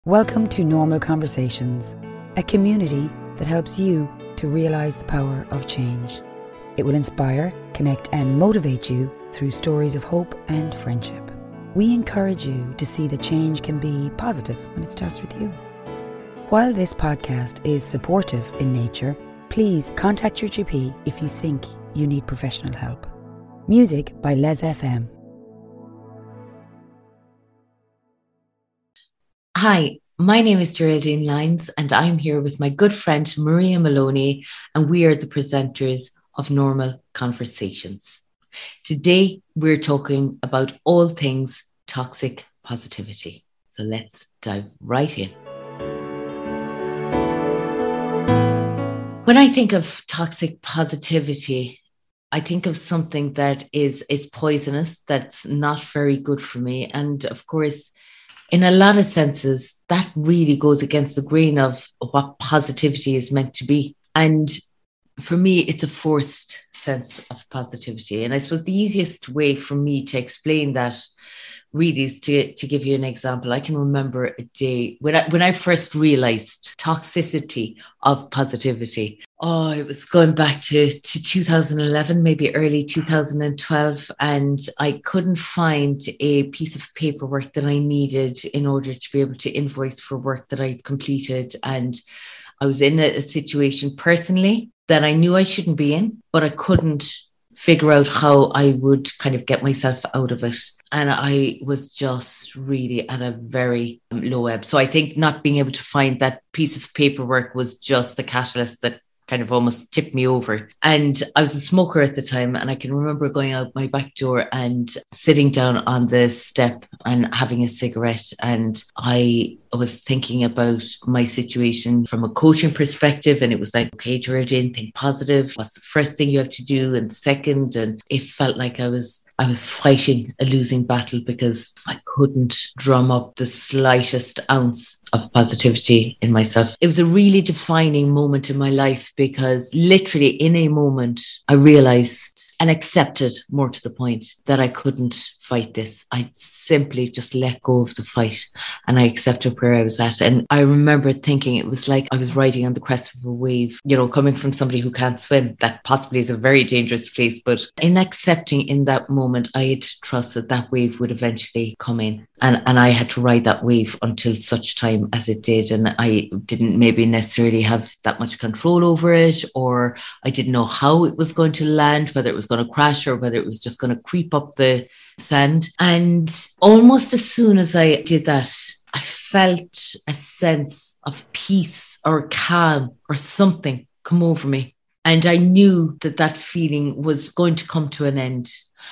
Welcome to Normal Conversations, a community that helps you to realise the power of change. It will inspire, connect and motivate you through stories of hope and friendship. We encourage you to see that change can be positive when it starts with you. While this podcast is supportive in nature, please contact your GP if you think you need professional help. Music by Les FM. Hi, my name is Geraldine Lyons and I'm here with my good friend Maria Maloney, and we are the presenters of Normal Conversations. Today we're talking about all things toxic positivity. So let's dive right in. When I think of toxic positivity, I think of something that is poisonous, that's not very good for me. And of course, in a lot of senses, that really goes against the grain of what positivity is meant to be. And for me, it's a forced sense of positivity. And I suppose the easiest way for me to explain that really is to give you an example. I can remember a day when I first realized toxicity of positivity. Oh, it was going back to 2011, maybe early 2012. And I couldn't find a piece of paperwork that I needed in order to be able to invoice for work that I'd completed. And I was in a situation personally that I knew I shouldn't be in, but I couldn't figure out how I would kind of get myself out of it. And I was just really at a very low ebb. So I think not being able to find that piece of paperwork was just the catalyst that kind of almost tipped me over. And I was a smoker at the time. And I can remember going out my back door and sitting down on the step and having a cigarette. And I was thinking about my situation from a coaching perspective. And it was like, okay, Geraldine, think positive. What's the first thing you have to do? And the second, and it felt like I was fighting a losing battle because I couldn't drum up the slightest ounce of positivity in myself. It was a really defining moment in my life because literally in a moment, I realized and accepted, more to the point, that I couldn't fight this. I simply just let go of the fight and I accepted where I was at. And I remember thinking it was like I was riding on the crest of a wave, coming from somebody who can't swim. That possibly is a very dangerous place. But in accepting in that moment, I had to trust that that wave would eventually come in. And I had to ride that wave until such time as it did. And I didn't maybe necessarily have that much control over it, or I didn't know how it was going to land, whether it was going to crash or whether it was just going to creep up the sand. And almost as soon as I did that, I felt a sense of peace or calm or something come over me. And I knew that that feeling was going to come to an end.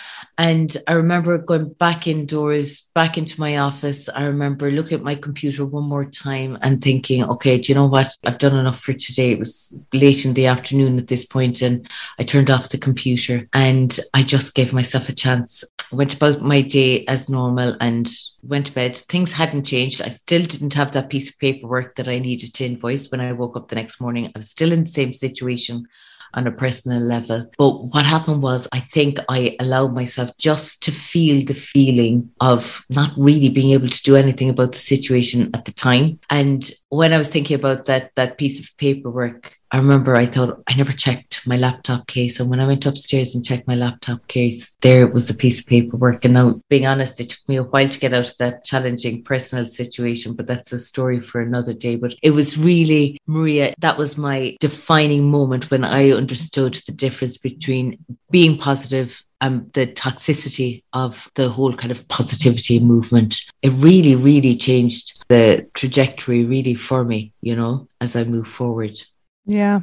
And I remember going back indoors, back into my office. I remember looking at my computer one more time and thinking, okay, do you know what? I've done enough for today. It was late in the afternoon at this point, and I turned off the computer and I just gave myself a chance. I went about my day as normal and went to bed. Things hadn't changed. I still didn't have that piece of paperwork that I needed to invoice when I woke up the next morning. I was still in the same situation on a personal level. But what happened was, I think I allowed myself just to feel the feeling of not really being able to do anything about the situation at the time. And when I was thinking about that piece of paperwork, I remember I thought I never checked my laptop case. And when I went upstairs and checked my laptop case, there was a piece of paperwork. And now, being honest, it took me a while to get out of that challenging personal situation, but that's a story for another day. But it was really, Maria, that was my defining moment when I understood the difference between being positive and the toxicity of the whole kind of positivity movement. It really, really changed the trajectory really for me, as I move forward. Yeah.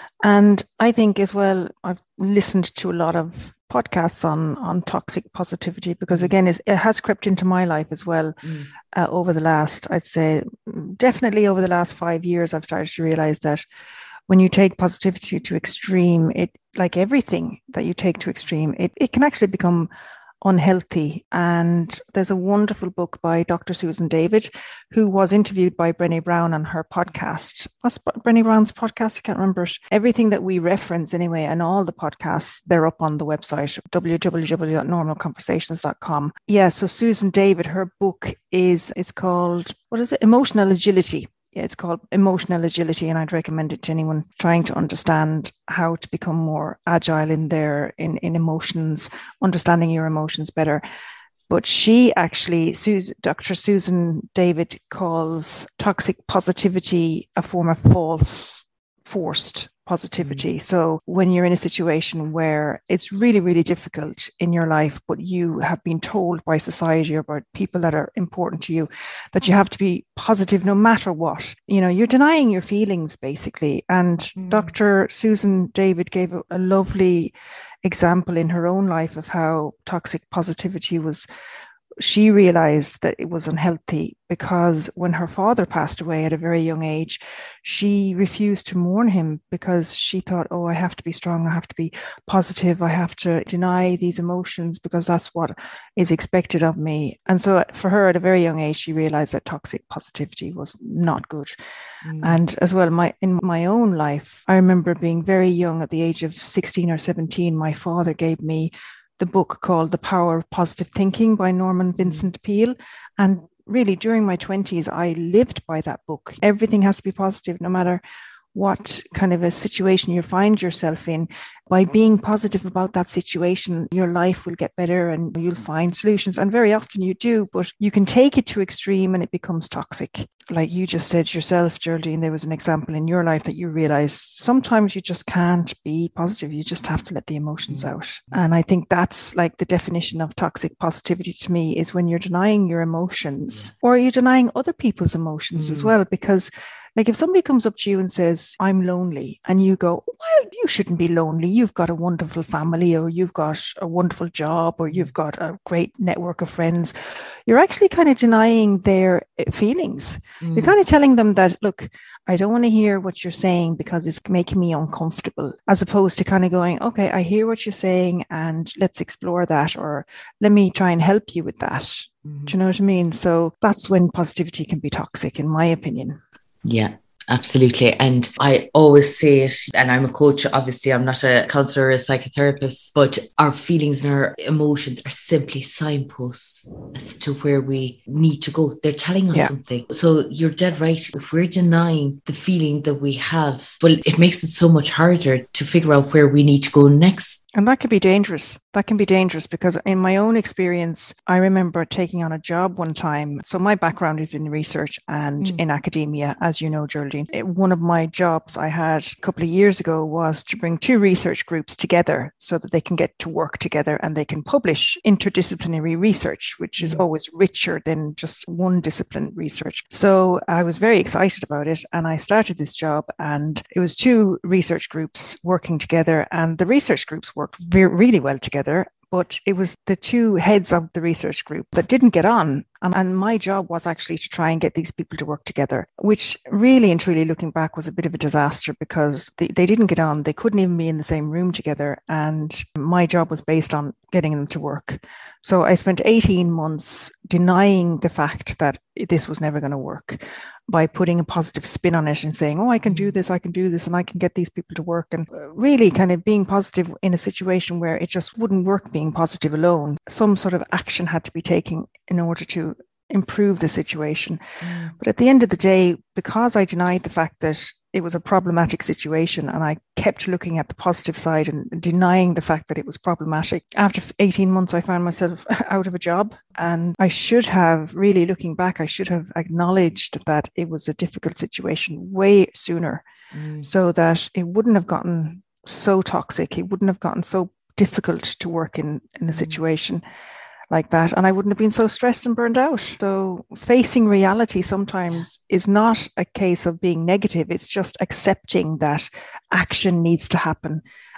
And I think as well, I've listened to a lot of podcasts on toxic positivity because, again, it has crept into my life as well over the last, I'd say, definitely over the last 5 years, I've started to realize that when you take positivity to extreme, it, like everything that you take to extreme, it can actually become unhealthy. And there's a wonderful book by Dr. Susan David, who was interviewed by Brené Brown on her podcast. What's Brené Brown's podcast? I can't remember it. Everything that we reference anyway, and all the podcasts, they're up on the website, www.normalconversations.com. Yeah, so Susan David, her book it's called, what is it? Emotional Agility. Yeah, it's called Emotional Agility, and I'd recommend it to anyone trying to understand how to become more agile in emotions, understanding your emotions better. But she actually, Dr. Susan David, calls toxic positivity a form of forced positivity. So when you're in a situation where it's really, really difficult in your life, but you have been told by society or by people that are important to you that you have to be positive no matter what, you're denying your feelings basically. And Dr. Susan David gave a lovely example in her own life of how toxic positivity she realized that it was unhealthy because when her father passed away at a very young age, she refused to mourn him because she thought, oh, I have to be strong, I have to be positive, I have to deny these emotions because that's what is expected of me. And so for her at a very young age, she realized that toxic positivity was not good. And as well, in my own life, I remember being very young at the age of 16 or 17, my father gave me the book called The Power of Positive Thinking by Norman Vincent Peale. And really, during my 20s, I lived by that book. Everything has to be positive, no matter what kind of a situation you find yourself in. By being positive about that situation, your life will get better and you'll find solutions. And very often you do, but you can take it to extreme and it becomes toxic. Like you just said yourself, Geraldine, there was an example in your life that you realized sometimes you just can't be positive. You just have to let the emotions out. And I think that's like the definition of toxic positivity to me, is when you're denying your emotions or you're denying other people's emotions as well. Because like if somebody comes up to you and says, I'm lonely, and you go, well, you shouldn't be lonely. You've got a wonderful family, or you've got a wonderful job, or you've got a great network of friends. You're actually kind of denying their feelings. You're kind of telling them that, look, I don't want to hear what you're saying because it's making me uncomfortable, as opposed to kind of going, okay, I hear what you're saying and let's explore that, or let me try and help you with that. Do you know what I mean? So that's when positivity can be toxic, in my opinion. Yeah, absolutely. And I always say it, and I'm a coach, obviously I'm not a counselor or a psychotherapist, but our feelings and our emotions are simply signposts as to where we need to go. They're telling us something. So you're dead right. If we're denying the feeling that we have, well, it makes it so much harder to figure out where we need to go next. And that can be dangerous. That can be dangerous because in my own experience, I remember taking on a job one time. So my background is in research and in academia, as you know, Geraldine. One of my jobs I had a couple of years ago was to bring two research groups together so that they can get to work together and they can publish interdisciplinary research, which is always richer than just one discipline research. So I was very excited about it. And I started this job and it was two research groups working together, and the research groups worked really well together, but it was the two heads of the research group that didn't get on. And my job was actually to try and get these people to work together, which really and truly, looking back, was a bit of a disaster because they didn't get on. They couldn't even be in the same room together. And my job was based on getting them to work. So I spent 18 months denying the fact that this was never going to work by putting a positive spin on it and saying, oh, I can do this, and I can get these people to work. And really kind of being positive in a situation where it just wouldn't work being positive alone. Some sort of action had to be taken in order to improve the situation. But at the end of the day, because I denied the fact that it was a problematic situation and I kept looking at the positive side and denying the fact that it was problematic, after 18 months, I found myself out of a job. And I should have, really looking back, I should have acknowledged that it was a difficult situation way sooner so that it wouldn't have gotten so toxic. It wouldn't have gotten so difficult to work in a situation like that, and I wouldn't have been so stressed and burned out. So facing reality sometimes is not a case of being negative. It's just accepting that action needs to happen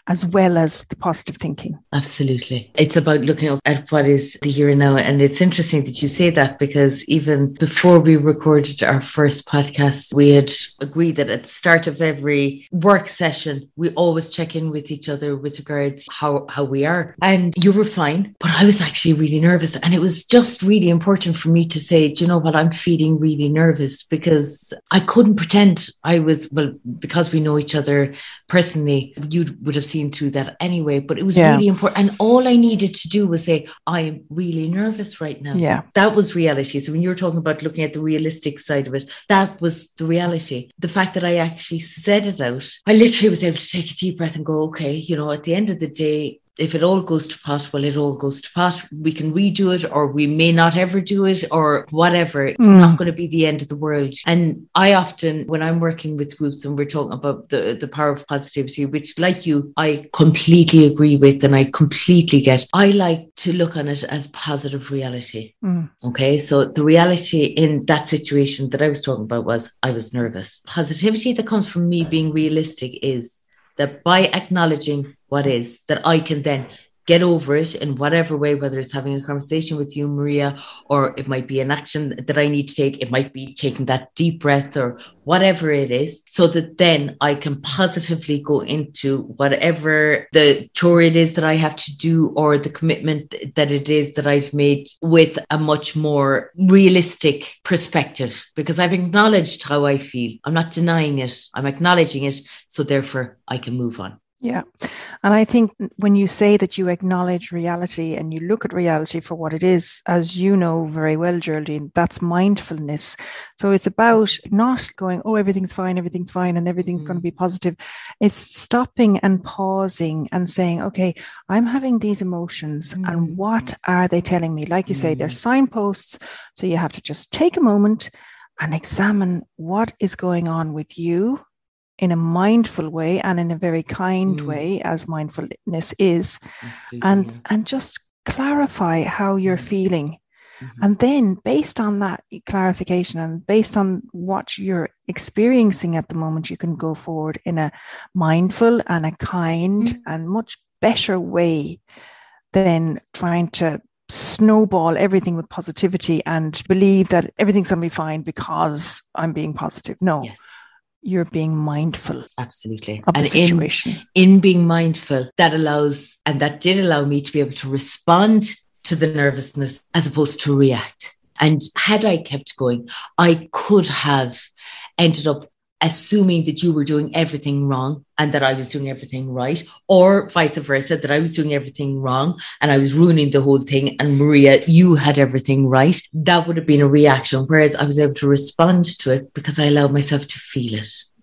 as well as the positive thinking. Absolutely. It's about looking at what is the here and now. And it's interesting that you say that, because even before we recorded our first podcast, we had agreed that at the start of every work session, we always check in with each other with regards how we are. And you were fine, but I was actually really nervous. And it was just really important for me to say, do you know what, I'm feeling really nervous, because I couldn't pretend I was, well, because we know each other personally, you would have seen through that anyway, but it was really important. And all I needed to do was say, I'm really nervous right now. Yeah. That was reality. So when you're talking about looking at the realistic side of it, that was the reality. The fact that I actually said it out, I literally was able to take a deep breath and go, okay, you know, at the end of the day, if it all goes to pot, well, it all goes to pot. We can redo it, or we may not ever do it, or whatever. It's not going to be the end of the world. And I often, when I'm working with groups and we're talking about the power of positivity, which, like you, I completely agree with and I completely get, I like to look on it as positive reality. Okay, so the reality in that situation that I was talking about was I was nervous. Positivity that comes from me being realistic is that by acknowledging what is, that I can then get over it in whatever way, whether it's having a conversation with you, Maria, or it might be an action that I need to take. It might be taking that deep breath or whatever it is, so that then I can positively go into whatever the chore it is that I have to do, or the commitment that it is that I've made, with a much more realistic perspective, because I've acknowledged how I feel. I'm not denying it. I'm acknowledging it. So therefore I can move on. Yeah. And I think when you say that you acknowledge reality and you look at reality for what it is, as you know very well, Geraldine, that's mindfulness. So it's about not going, oh, everything's fine and everything's going to be positive. It's stopping and pausing and saying, okay, I'm having these emotions and what are they telling me? Like you say, they're signposts. So you have to just take a moment and examine what is going on with you in a mindful way and in a very kind way, as mindfulness is. Absolutely. And just clarify how you're feeling. And then based on that clarification and based on what you're experiencing at the moment, you can go forward in a mindful and a kind and much better way than trying to snowball everything with positivity and believe that everything's going to be fine because I'm being positive. No. Yes. You're being mindful. Absolutely. Of the situation. In being mindful, that allows, and that did allow me to be able to respond to the nervousness as opposed to react. And had I kept going, I could have ended up assuming that you were doing everything wrong and that I was doing everything right, or vice versa, that I was doing everything wrong and I was ruining the whole thing. And Maria, you had everything right. That would have been a reaction. Whereas I was able to respond to it because I allowed myself to feel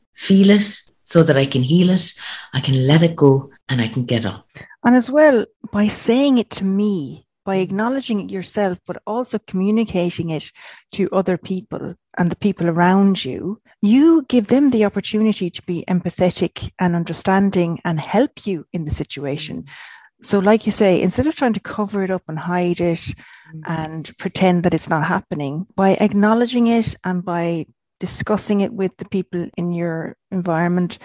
it so that I can heal it. I can let it go and I can get up. And as well, by saying it to me, by acknowledging it yourself, but also communicating it to other people and the people around you, you give them the opportunity to be empathetic and understanding and help you in the situation. So like you say, instead of trying to cover it up and hide it and pretend that it's not happening, by acknowledging it and by discussing it with the people in your environment,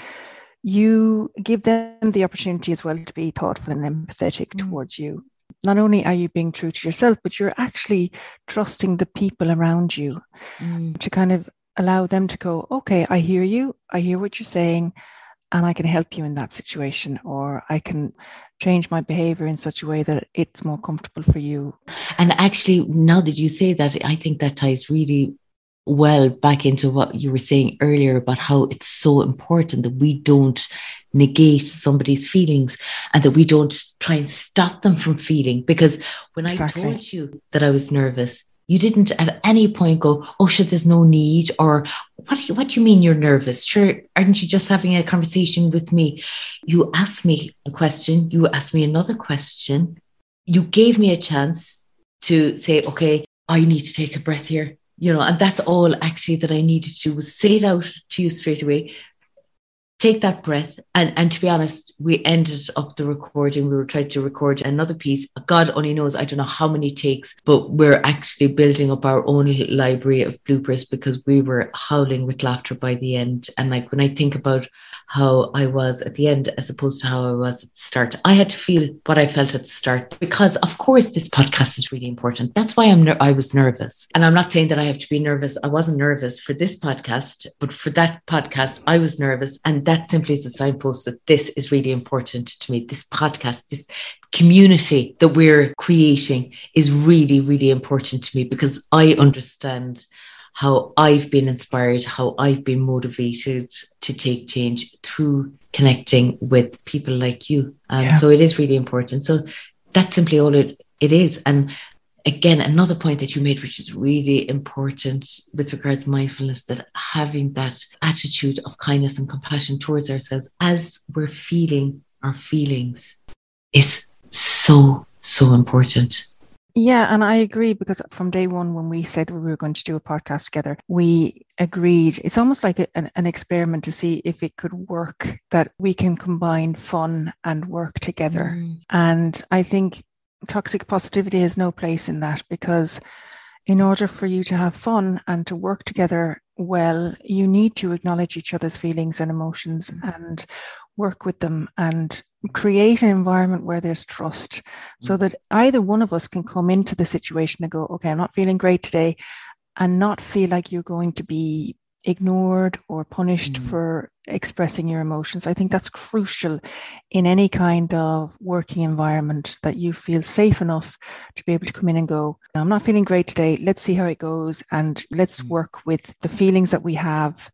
you give them the opportunity as well to be thoughtful and empathetic towards you. Not only are you being true to yourself, but you're actually trusting the people around you to kind of allow them to go, okay, I hear you, I hear what you're saying, and I can help you in that situation, or I can change my behavior in such a way that it's more comfortable for you. And actually, now that you say that, I think that ties really well back into what you were saying earlier about how it's so important that we don't negate somebody's feelings and that we don't try and stop them from feeling. Because when I told you that I was nervous, you didn't at any point go, oh shit, there's no need, or what do you mean you're nervous? Sure, aren't you just having a conversation with me? You asked me a question, you asked me another question, you gave me a chance to say, okay, I need to take a breath here. You know, and that's all actually that I needed to do was say it out to you straight away. take that breath. And to be honest, we ended up the recording. We were trying to record another piece. God only knows, I don't know how many takes, but we're actually building up our own library of bloopers because we were howling with laughter by the end. And like when I think about how I was at the end as opposed to how I was at the start, I had to feel what I felt at the start because, of course, this podcast is really important. That's why I was nervous. And I'm not saying that I have to be nervous. I wasn't nervous for this podcast, but for that podcast, I was nervous. And that simply is a signpost that this is really important to me. This podcast, this community that we're creating is really, really important to me because I understand how I've been inspired, how I've been motivated to take change through connecting with people like you. So it is really important. So that's simply all it is. And again, another point that you made, which is really important with regards to mindfulness, that having that attitude of kindness and compassion towards ourselves as we're feeling our feelings is so, so important. Yeah, and I agree because from day one, when we said we were going to do a podcast together, we agreed. It's almost like an experiment to see if it could work, that we can combine fun and work together. And I think toxic positivity has no place in that, because in order for you to have fun and to work together well, you need to acknowledge each other's feelings and emotions and work with them and create an environment where there's trust, so that either one of us can come into the situation and go, okay, I'm not feeling great today, and not feel like you're going to be ignored or punished for expressing your emotions. I think that's crucial in any kind of working environment, that you feel safe enough to be able to come in and go, I'm not feeling great today. Let's see how it goes. And let's work with the feelings that we have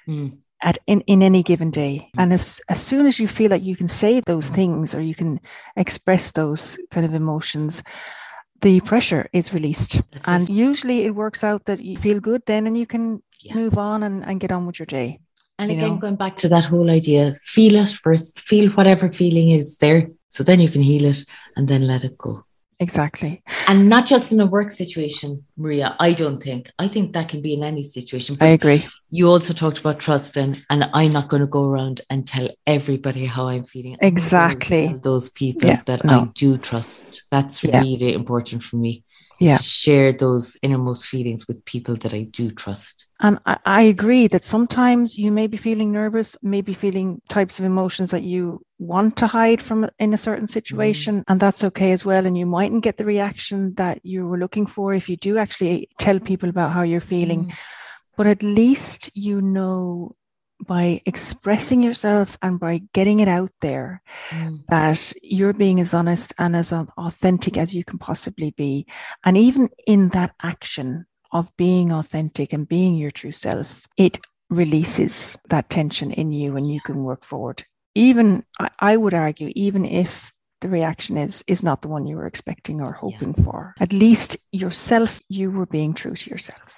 in any given day. And as soon as you feel like you can say those things, or you can express those kind of emotions, the pressure is released. And usually it works out that you feel good then, and you can move on and get on with your day. And again, going back to that whole idea, feel it first, feel whatever feeling is there, so then you can heal it and then let it go. Exactly. And not just in a work situation, Maria, I think that can be in any situation. I agree. You also talked about trust, and I'm not going to go around and tell everybody how I'm feeling. Exactly. Tell those people that I do trust. That's really important for me. To share those innermost feelings with people that I do trust. And I agree that sometimes you may be feeling nervous, maybe feeling types of emotions that you want to hide from in a certain situation, and that's okay as well. And you mightn't get the reaction that you were looking for if you do actually tell people about how you're feeling. But at least you know, by expressing yourself and by getting it out there, that you're being as honest and as authentic as you can possibly be. And even in that action of being authentic and being your true self, it releases that tension in you, and you can work forward. Even, I would argue, even if the reaction is not the one you were expecting or hoping for, at least yourself, you were being true to yourself.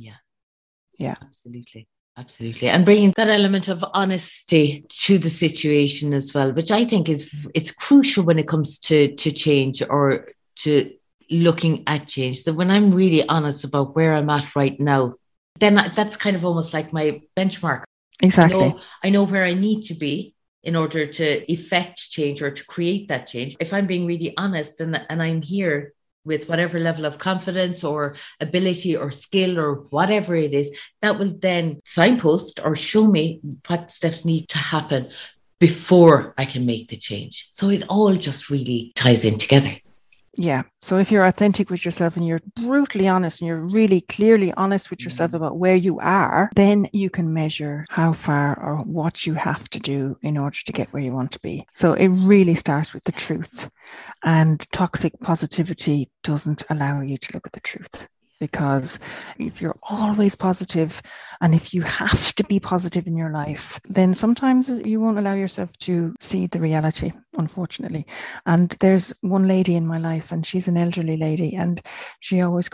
Yeah. Absolutely. And bringing that element of honesty to the situation as well, which I think it's crucial when it comes to change, or to looking at change. That when I'm really honest about where I'm at right now, then that's kind of almost like my benchmark. Exactly. I know where I need to be in order to effect change or to create that change. If I'm being really honest and I'm here with whatever level of confidence or ability or skill or whatever it is, that will then signpost or show me what steps need to happen before I can make the change. So it all just really ties in together. Yeah. So if you're authentic with yourself and you're brutally honest and you're really clearly honest with yourself about where you are, then you can measure how far or what you have to do in order to get where you want to be. So it really starts with the truth. And toxic positivity doesn't allow you to look at the truth. Because if you're always positive, and if you have to be positive in your life, then sometimes you won't allow yourself to see the reality, unfortunately. And there's one lady in my life, and she's an elderly lady, and she always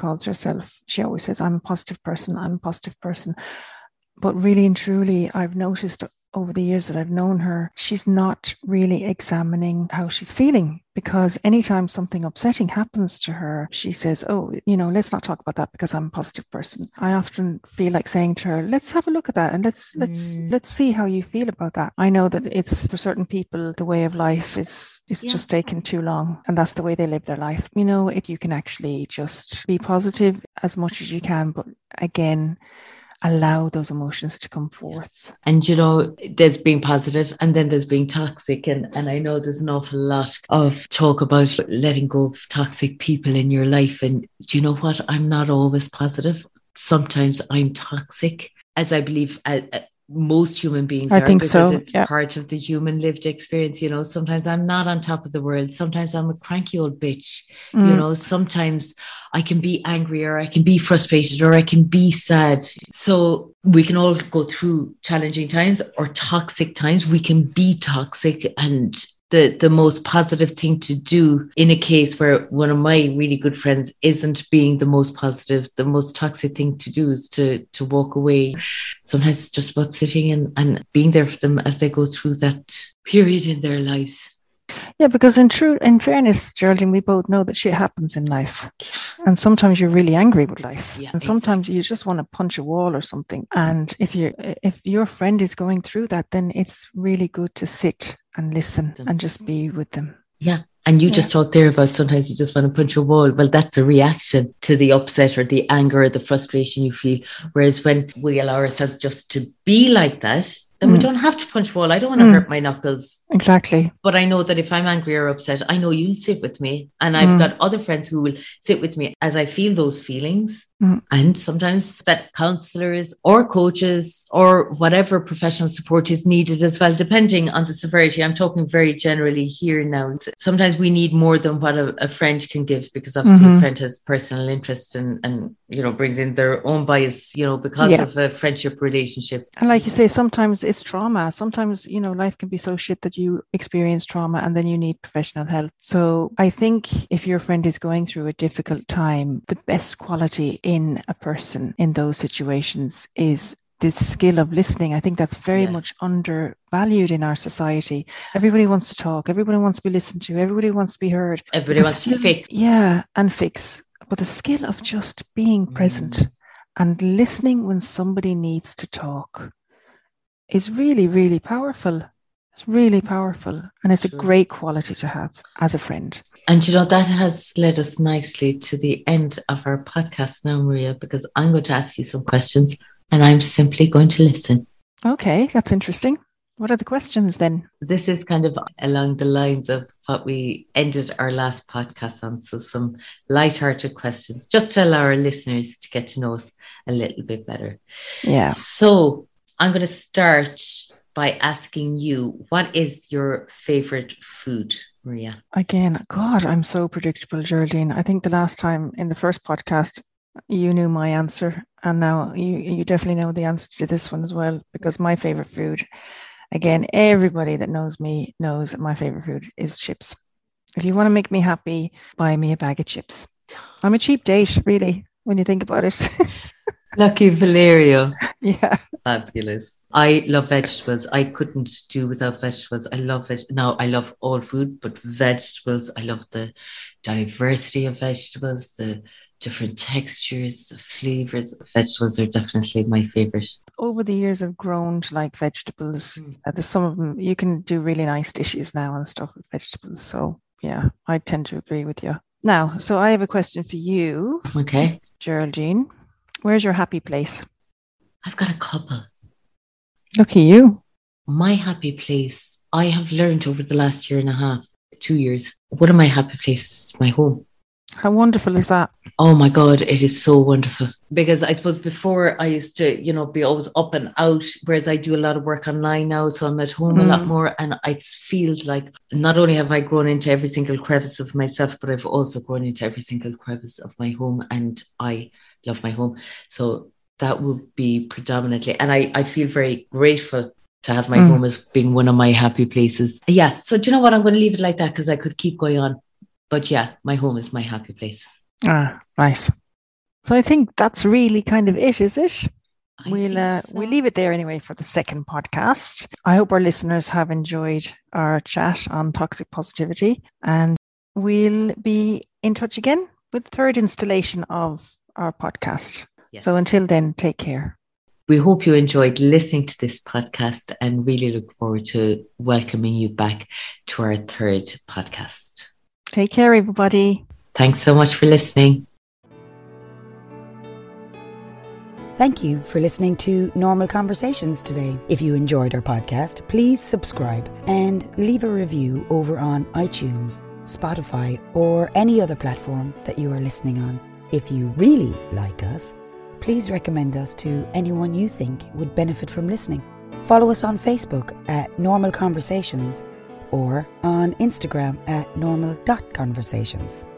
says, I'm a positive person. But really and truly, I've noticed over the years that I've known her, she's not really examining how she's feeling, because anytime something upsetting happens to her, she says, oh, let's not talk about that because I'm a positive person. I often feel like saying to her, let's have a look at that and let's see how you feel about that. I know that it's, for certain people, the way of life is just taking too long, and that's the way they live their life. If you can actually just be positive as much as you can, but again, allow those emotions to come forth. And there's being positive and then there's being toxic, and I know there's an awful lot of talk about letting go of toxic people in your life. And do you know what? I'm not always positive. Sometimes I'm toxic, as I believe most human beings I are, think because so. It's part of the human lived experience. Sometimes I'm not on top of the world. Sometimes I'm a cranky old bitch. Sometimes I can be angry, or I can be frustrated, or I can be sad. So we can all go through challenging times or toxic times. We can be toxic, and the most positive thing to do in a case where one of my really good friends isn't being the most positive, the most toxic thing to do is to walk away. Sometimes it's just about sitting and being there for them as they go through that period in their lives. Yeah, because in fairness, Geraldine, we both know that shit happens in life. And sometimes you're really angry with life. Yeah, and sometimes you just want to punch a wall or something. And if your friend is going through that, then it's really good to sit and listen and just be with them. Yeah. And you just talked there about sometimes you just want to punch a wall. Well, that's a reaction to the upset or the anger or the frustration you feel. Whereas when we allow ourselves just to be like that, then we don't have to punch a wall. I don't want to hurt my knuckles. Exactly. But I know that if I'm angry or upset, I know you'll sit with me. And I've got other friends who will sit with me as I feel those feelings. And sometimes that counselors or coaches or whatever professional support is needed as well, depending on the severity. I'm talking very generally here now. Sometimes we need more than what a friend can give, because obviously a friend has personal interest and brings in their own bias, because of a friendship relationship. And like you say, sometimes it's trauma. Sometimes, life can be so shit that you experience trauma and then you need professional help. So I think if your friend is going through a difficult time, the best quality in a person in those situations is the skill of listening. I think that's very much undervalued in our society. Everybody wants to talk. Everybody wants to be listened to. Everybody wants to be heard. Everybody wants to fix. Yeah, and fix. But the skill of just being present and listening when somebody needs to talk is really, really powerful. It's really powerful. And it's a great quality to have as a friend. And that has led us nicely to the end of our podcast now, Maria, because I'm going to ask you some questions and I'm simply going to listen. Okay, that's interesting. What are the questions then? This is kind of along the lines of what we ended our last podcast on. So some lighthearted questions, just to allow our listeners to get to know us a little bit better. Yeah. So I'm going to start by asking you, what is your favorite food, Maria? Again, God, I'm so predictable, Geraldine. I think the last time in the first podcast, you knew my answer. And now you definitely know the answer to this one as well, because my favorite food, again, everybody that knows me knows that my favorite food is chips. If you want to make me happy, buy me a bag of chips. I'm a cheap date, really, when you think about it. Lucky Valerio. Yeah. Fabulous. I love vegetables. I couldn't do without vegetables. I love it. Now, I love all food, but vegetables, I love the diversity of vegetables, the different textures, the flavors. Vegetables are definitely my favorite. Over the years, I've grown to like vegetables. There's some of them, you can do really nice dishes now and stuff with vegetables. So yeah, I tend to agree with you. Now, so I have a question for you. Okay. Geraldine, where's your happy place? I've got a couple. Look at you. My happy place, I have learned over the last 2 years, one of my happy places is my home. How wonderful is that? Oh my God, it is so wonderful. Because I suppose before I used to, be always up and out, whereas I do a lot of work online now. So I'm at home a lot more. And it feels like not only have I grown into every single crevice of myself, but I've also grown into every single crevice of my home. And I love my home. So that would be predominantly. And I feel very grateful to have my home as being one of my happy places. Yeah. So do you know what? I'm going to leave it like that because I could keep going on. But yeah, my home is my happy place. Ah, nice. So I think that's really kind of it, is it? We'll leave it there anyway for the second podcast. I hope our listeners have enjoyed our chat on toxic positivity, and we'll be in touch again with the third installation of our podcast. Yes. So until then, take care. We hope you enjoyed listening to this podcast and really look forward to welcoming you back to our third podcast. Take care, everybody. Thanks so much for listening. Thank you for listening to Normal Conversations today. If you enjoyed our podcast, please subscribe and leave a review over on iTunes, Spotify, or any other platform that you are listening on. If you really like us, please recommend us to anyone you think would benefit from listening. Follow us on Facebook at Normal Conversations or on Instagram at normal.conversations.